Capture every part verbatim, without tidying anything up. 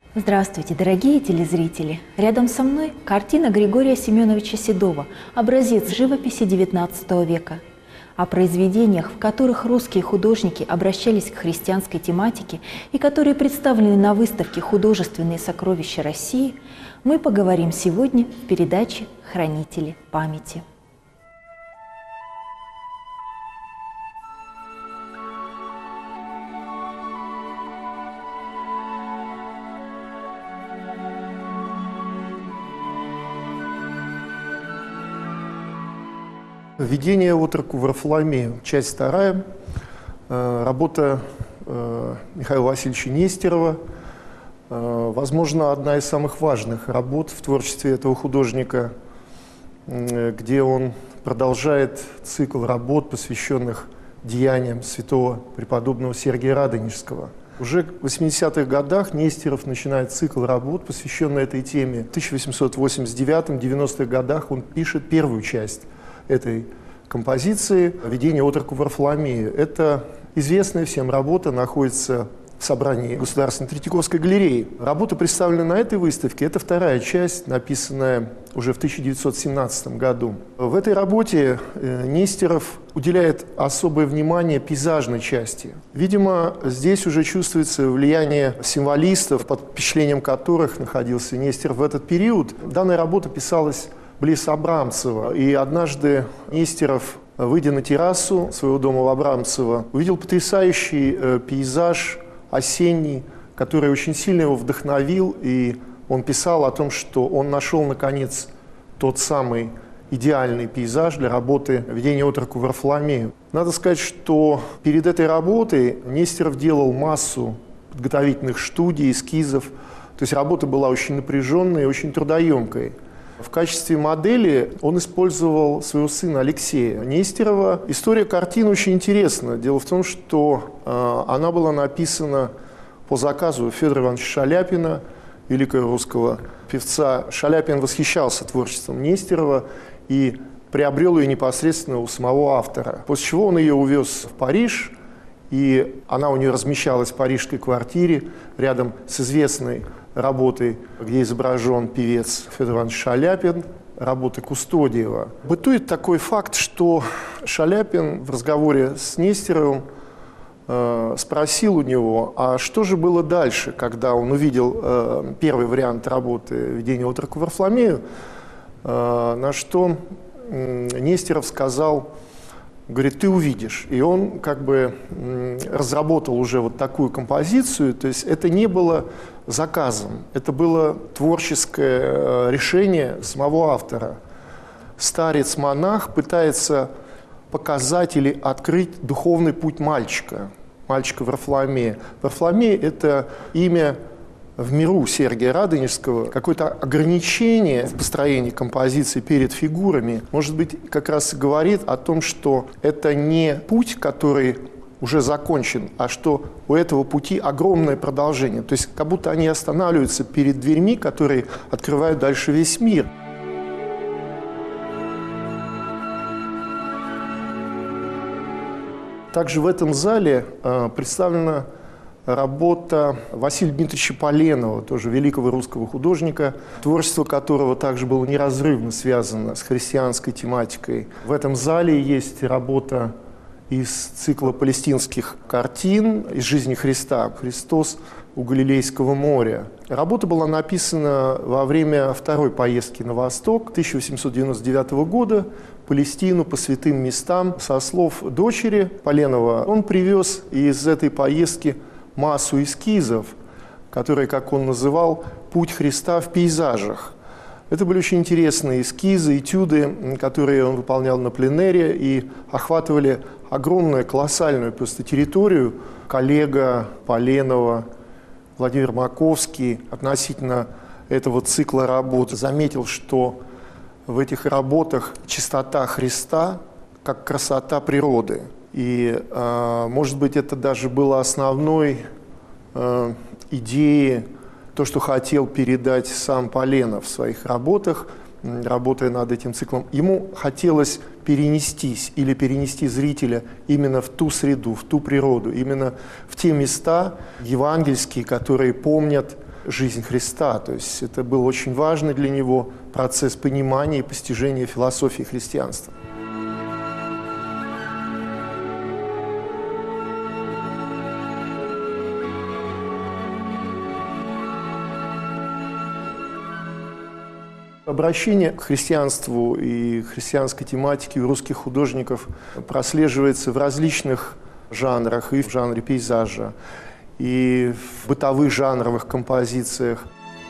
Здравствуйте, дорогие телезрители! Рядом со мной картина Григория Семеновича Седова, образец живописи девятнадцатого века. О произведениях, в которых русские художники обращались к христианской тематике и которые представлены на выставке «Художественные сокровища России», мы поговорим сегодня в передаче «Хранители памяти». Введение отроку Варфоломею, часть вторая, работа Михаила Васильевича Нестерова, возможно, одна из самых важных работ в творчестве этого художника, где он продолжает цикл работ, посвященных деяниям святого преподобного Сергия Радонежского. Уже в восьмидесятых годах Нестеров начинает цикл работ, посвященный этой теме. В тысяча восемьсот восемьдесят девятом — девяностых годах он пишет первую часть этой композиции «Введение отроку Варфоломею». Это известная всем работа, находится в собрании Государственной Третьяковской галереи. Работа, представленная на этой выставке, это вторая часть, написанная уже в тысяча девятьсот семнадцатом году. В этой работе Нестеров уделяет особое внимание пейзажной части. Видимо, здесь уже чувствуется влияние символистов, под впечатлением которых находился Нестеров в этот период. Данная работа писалась близ Абрамцева. И однажды Нестеров, выйдя на террасу своего дома в Абрамцево, увидел потрясающий э, пейзаж осенний, который очень сильно его вдохновил. И он писал о том, что он нашел, наконец, тот самый идеальный пейзаж для работы «Введение отроку Варфоломею». Надо сказать, что перед этой работой Нестеров делал массу подготовительных студий, эскизов. То есть работа была очень напряженной и очень трудоемкой. В качестве модели он использовал своего сына Алексея Нестерова. История картины очень интересна. Дело в том, что э, она была написана по заказу Федора Ивановича Шаляпина, великого русского певца. Шаляпин восхищался творчеством Нестерова и приобрел ее непосредственно у самого автора. После чего он ее увез в Париж, и она у нее размещалась в парижской квартире рядом с известной работой, где изображен певец Федор Иванович Шаляпин, работы Кустодиева. Бытует такой факт, что Шаляпин в разговоре с Нестеровым э, спросил у него, а что же было дальше, когда он увидел э, первый вариант работы «Введение отроку Варфоломею», э, на что э, Нестеров сказал: говорит, ты увидишь. И он как бы разработал уже вот такую композицию, то есть это не было заказом, это было творческое решение самого автора. Старец-монах пытается показать или открыть духовный путь мальчика, мальчика Варфоломея. Варфоломей – это имя в миру Сергия Радонежского. Какое-то ограничение в построении композиции перед фигурами, может быть, как раз говорит о том, что это не путь, который уже закончен, а что у этого пути огромное продолжение. То есть как будто они останавливаются перед дверьми, которые открывают дальше весь мир. Также в этом зале э, представлена работа Василия Дмитриевича Поленова, тоже великого русского художника, творчество которого также было неразрывно связано с христианской тематикой. В этом зале есть работа из цикла палестинских картин из жизни Христа «Христос у Галилейского моря». Работа была написана во время второй поездки на восток тысяча восемьсот девяносто девятого года, в Палестину, по святым местам. Со слов дочери Поленова, он привез из этой поездки массу эскизов, которые, как он называл, «Путь Христа в пейзажах». Это были очень интересные эскизы, этюды, которые он выполнял на пленэре и охватывали огромную, колоссальную просто территорию. Коллега Поленова Владимир Маковский относительно этого цикла работ заметил, что в этих работах чистота Христа как красота природы. И, э, может быть, это даже было основной э, идеей, то, что хотел передать сам Поленов в своих работах, работая над этим циклом. Ему хотелось перенестись или перенести зрителя именно в ту среду, в ту природу, именно в те места евангельские, которые помнят жизнь Христа. То есть это был очень важный для него процесс понимания и постижения философии христианства. Обращение к христианству и христианской тематике у русских художников прослеживается в различных жанрах, и в жанре пейзажа, и в бытовых жанровых композициях.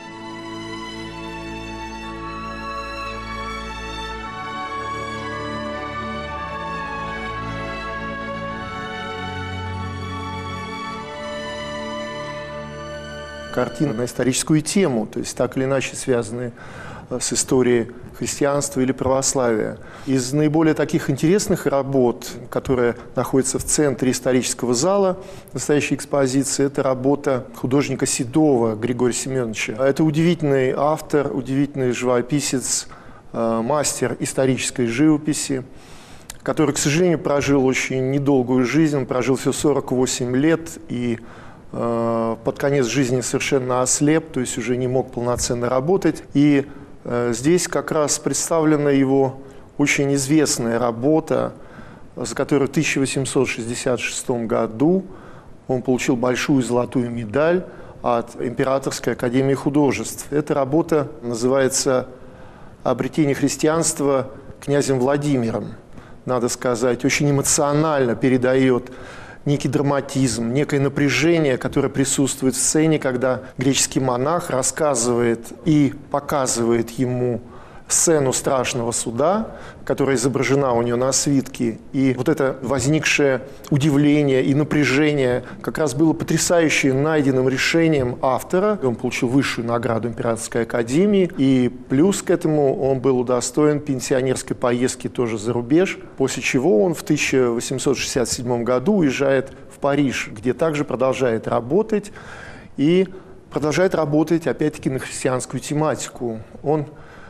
Картины на историческую тему, то есть так или иначе связанные с историей христианства или православия. Из наиболее таких интересных работ, которые находятся в центре исторического зала настоящей экспозиции, это работа художника Седова Григория Семеновича. Это удивительный автор, удивительный живописец, мастер исторической живописи, который, к сожалению, прожил очень недолгую жизнь, он прожил всего сорок восемь лет и под конец жизни совершенно ослеп, то есть уже не мог полноценно работать. И здесь как раз представлена его очень известная работа, за которую в тысяча восемьсот шестьдесят шестом году он получил большую золотую медаль от Императорской академии художеств. Эта работа называется «Обретение христианства князем Владимиром». Надо сказать, очень эмоционально передает некий драматизм, некое напряжение, которое присутствует в сцене, когда греческий монах рассказывает и показывает ему сцену страшного суда, которая изображена у него на свитке. И вот это возникшее удивление и напряжение как раз было потрясающе найденным решением автора. Он получил высшую награду Императорской академии, и плюс к этому он был удостоен пенсионерской поездки тоже за рубеж, после чего он в тысяча восемьсот шестьдесят седьмом году уезжает в Париж, где также продолжает работать, и продолжает работать опять-таки на христианскую тематику. Он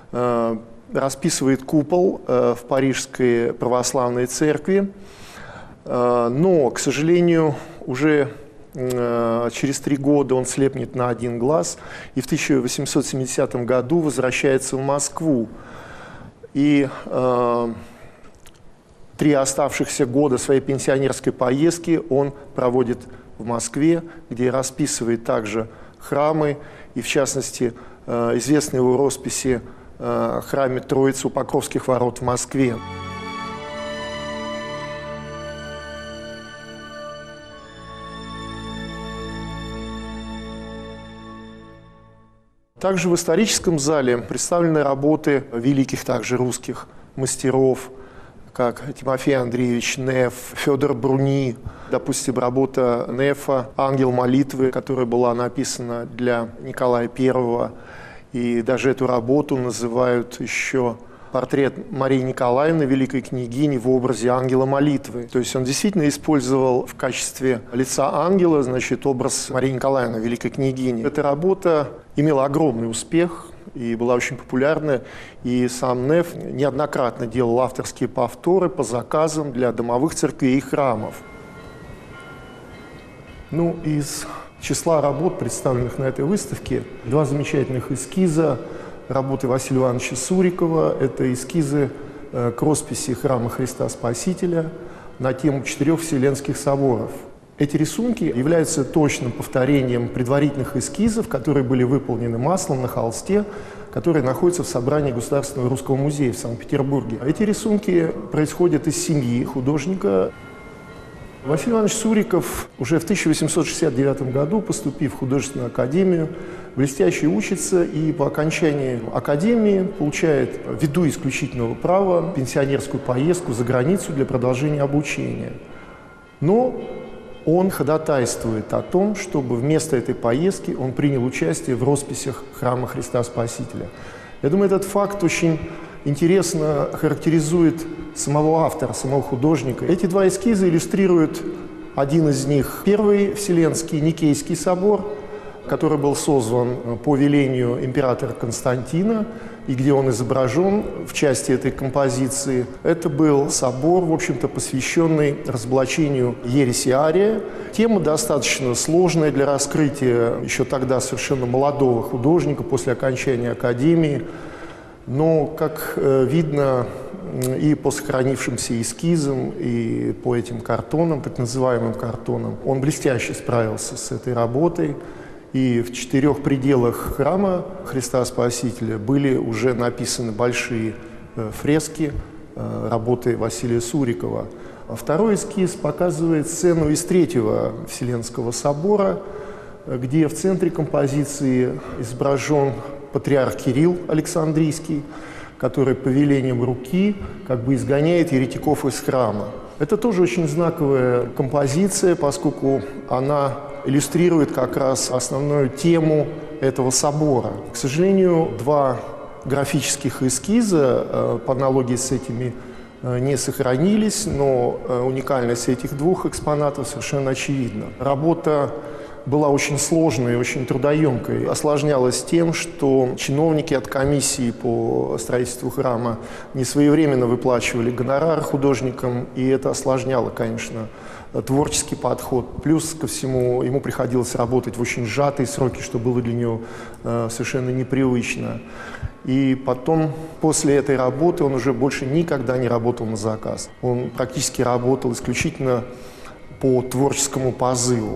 расписывает купол в Парижской православной церкви, но, к сожалению, уже через три года он слепнет на один глаз и в тысяча восемьсот семидесятом году возвращается в Москву. И три оставшихся года своей пенсионерской поездки он проводит в Москве, где расписывает также храмы, и в частности известны его росписи в храме Троицы у Покровских ворот в Москве. Также в историческом зале представлены работы великих также русских мастеров, как Тимофей Андреевич Неф, Федор Бруни, допустим, работа Нефа «Ангел молитвы», которая была написана для Николая Первого. И даже эту работу называют еще портрет Марии Николаевны, великой княгини, в образе ангела молитвы. То есть он действительно использовал в качестве лица ангела, значит, образ Марии Николаевны, великой княгини. Эта работа имела огромный успех и была очень популярна. И сам Неф неоднократно делал авторские повторы по заказам для домовых церквей и храмов. Ну, из числа работ, представленных на этой выставке, два замечательных эскиза работы Василия Ивановича Сурикова. Это эскизы к росписи храма Христа Спасителя на тему четырех Вселенских соборов. Эти рисунки являются точным повторением предварительных эскизов, которые были выполнены маслом на холсте, которые находятся в собрании Государственного русского музея в Санкт-Петербурге. Эти рисунки происходят из семьи художника. Василий Иванович Суриков уже в тысяча восемьсот шестьдесят девятом году, поступив в художественную академию, блестяще учится и по окончании академии получает, ввиду исключительного права, пенсионерскую поездку за границу для продолжения обучения. Но он ходатайствует о том, чтобы вместо этой поездки он принял участие в росписях храма Христа Спасителя. Я думаю, этот факт очень интересно характеризует самого автора, самого художника. Эти два эскиза иллюстрируют один из них. Первый Вселенский Никейский собор, который был созван по велению императора Константина и где он изображен в части этой композиции. Это был собор, в общем-то, посвященный разоблачению ереси Ария. Тема достаточно сложная для раскрытия еще тогда совершенно молодого художника после окончания академии. Но, как видно, и по сохранившимся эскизам, и по этим картонам, так называемым картонам, он блестяще справился с этой работой. И в четырех пределах храма Христа Спасителя были уже написаны большие фрески работы Василия Сурикова. А второй эскиз показывает сцену из Третьего Вселенского собора, где в центре композиции изображен патриарх Кирилл Александрийский, который по велениям руки как бы изгоняет еретиков из храма. Это тоже очень знаковая композиция, поскольку она иллюстрирует как раз основную тему этого собора. К сожалению, два графических эскиза по аналогии с этими не сохранились, но уникальность этих двух экспонатов совершенно очевидна. Работа была очень сложной, очень трудоемкой. Осложнялась тем, что чиновники от комиссии по строительству храма несвоевременно выплачивали гонорары художникам, и это осложняло, конечно, творческий подход. Плюс ко всему ему приходилось работать в очень сжатые сроки, что было для него э, совершенно непривычно. И потом, после этой работы, он уже больше никогда не работал на заказ. Он практически работал исключительно по творческому позыву.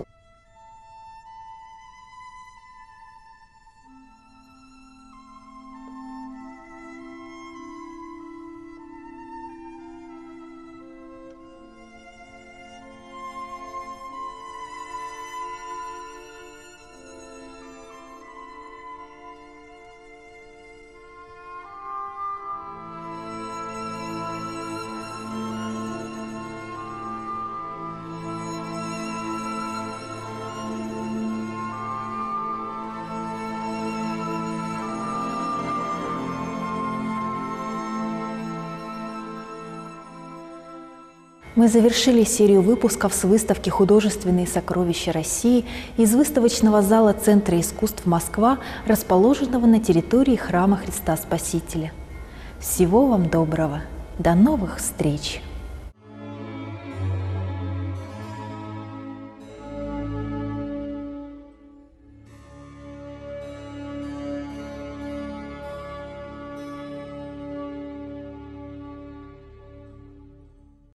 Мы завершили серию выпусков с выставки «Художественные сокровища России» из выставочного зала Центра искусств Москва, расположенного на территории храма Христа Спасителя. Всего вам доброго! До новых встреч!